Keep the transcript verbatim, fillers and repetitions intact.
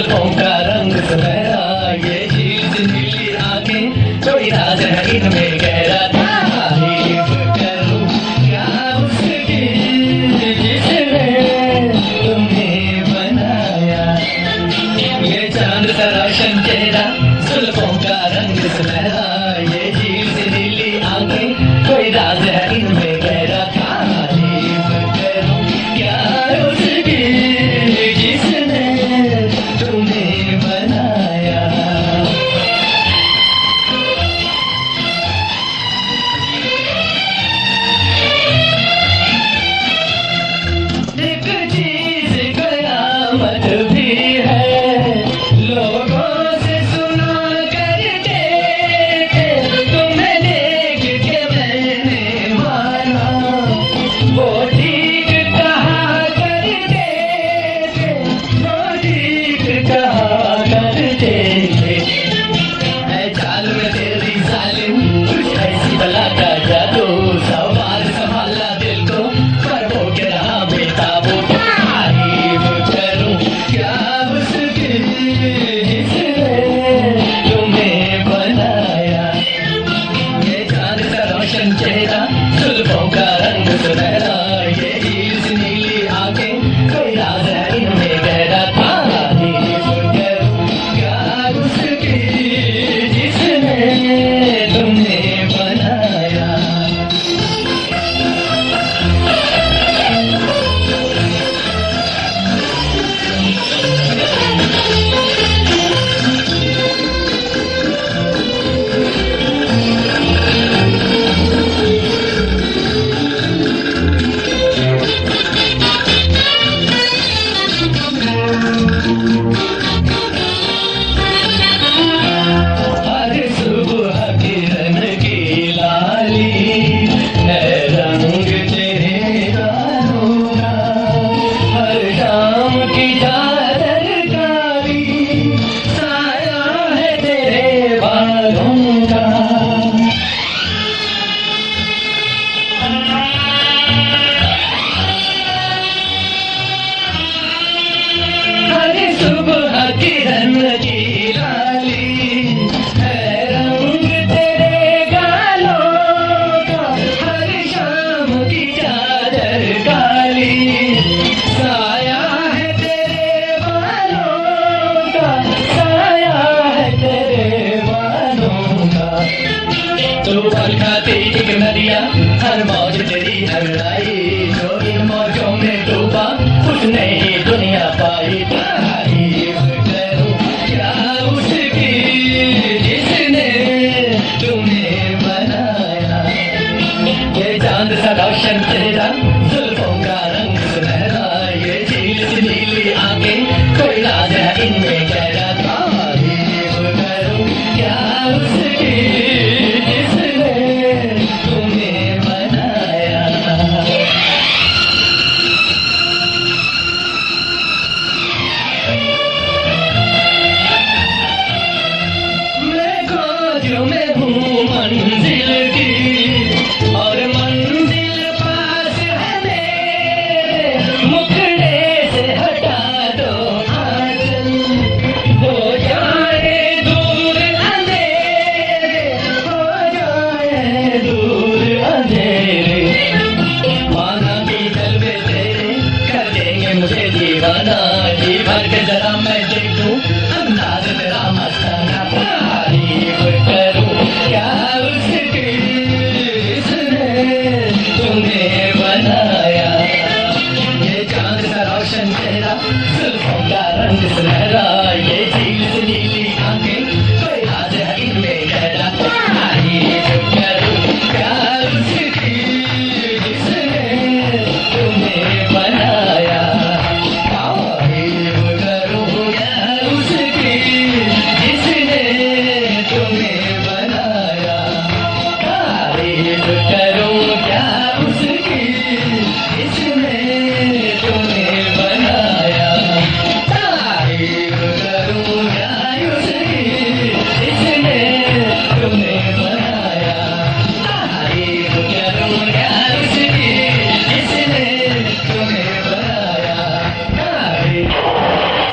जुल्फों का रंग सुनहरा, ये झील सी नीली आंखें, कोई राज है इनमें गहरा। तारीफ करूं क्या उसकी जिसने तुम्हें बनाया, ये चांद सा रोशन चेहरा, जुल्फों का रंग सुनहरा, ये झील सी नीली आंखें, कोई राज है इनमें गहरा। तारीफ करूं क्या उसकी जिसने तुम्हें बनाया। एक चीज कयामत भी है, लोगों से सुना करते थे, तुम्हें देख के मैंने माना, वो ठीक कहा करते थे, वो ठीक कहा करते थे। ऐ चाल में तेरी जालिम, कुछ ऐसी बला का जादू, सवार संभाला दिल को, पर हो के रहा बेताबू। तारीफ करूं क्या उसकी जिसने तुम्हें बनाया, ये चांद सा रोशन चेहरा, जुल्फों का रंग सुनहरा, ये झील सी नीली आंखें, कोई राज है इनमें गहरा। तारीफ करूं क्या उसकी जिसने तुम्हें बनाया। हर सुबह किरण की लाली है रंग तेरे गालों का, हर शाम की चादर काली साया है तेरे बालों का। हर सुबह किरण की लाली है रंग तेरे गालों का, हर शाम की चादर काली साया है तेरे बालों का, साया है तेरे बालों का। तू पल खाती एक नदिया, हर मौज तेरी हरलाई, जो इन मौजों में डूबा उसने ही दुनिया पाई। तारीफ करूं क्या उसकी जिसने तुम्हें बनाया, ये चांद सा रोशन चेहरा, जुल्फों का रंग सुनहरा, ये झील सी नीली आंखें, कोई राज है इनमें गहरा। तारीफ करूं क्या उसकी जिसने तुम्हें बनाया। मैं खोजों में हूँ मंजिल की, और मंजिल पास है मेरे, मुखड़े से हटा दो आंचल, हो जाए दूर अंधेरे, हो जाए दूर अंधेरे। माना भी जलवे तेरे कर देंगे मुझे दीवाना, जी भर के जरा मैं देखूं अंदाज तेरा मस्ताना। तारीफ करूं क्या उसकी जिसने तुम्हें बनाया, ये चांद सा रोशन चेहरा, जुल्फों का रंग सुनहरा।